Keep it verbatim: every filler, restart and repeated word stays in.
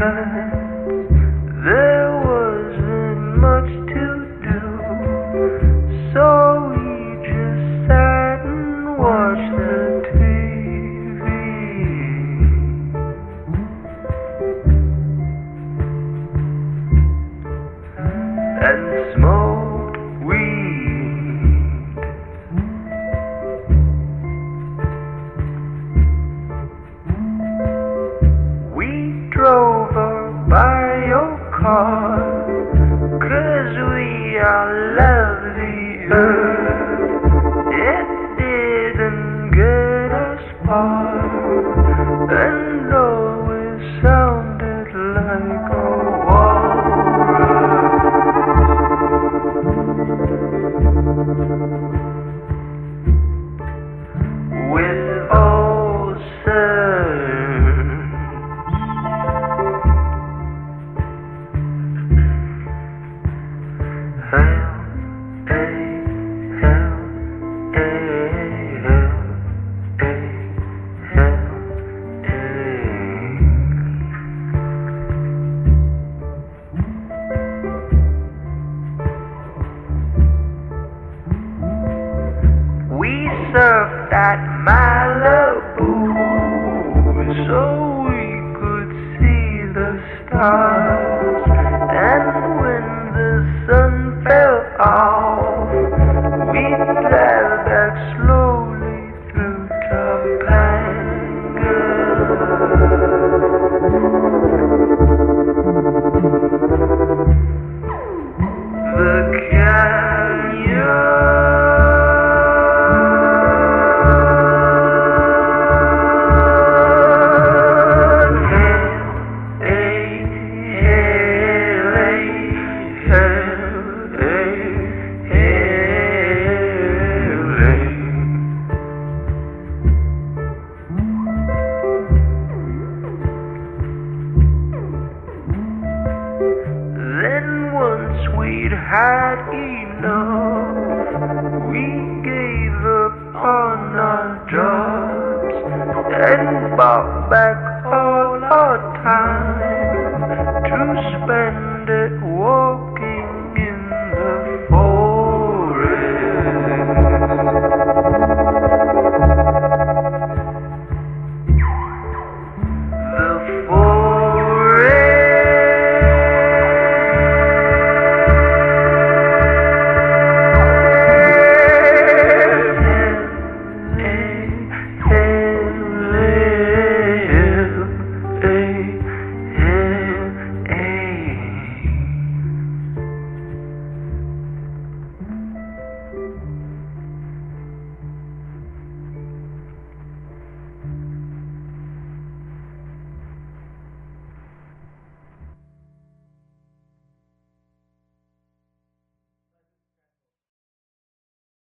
cats. There wasn't much to do, so we just sat and watched the T V and smoked weed. We drove her by your car, 'cause we all love the earth. It didn't get us far, and though it sounded like a walrus, with all serves, hell, hey, hell, hey, hell, hey, hell, hey. We surfed at Malibu so we could see the stars, and when the sun fell off, we drive back slowly through Topanga. The canyon. Then once we'd had enough, we gave up on our jobs and bought back all our time to spend it walking in the forest. The forest. Hey, hey, hey, hey.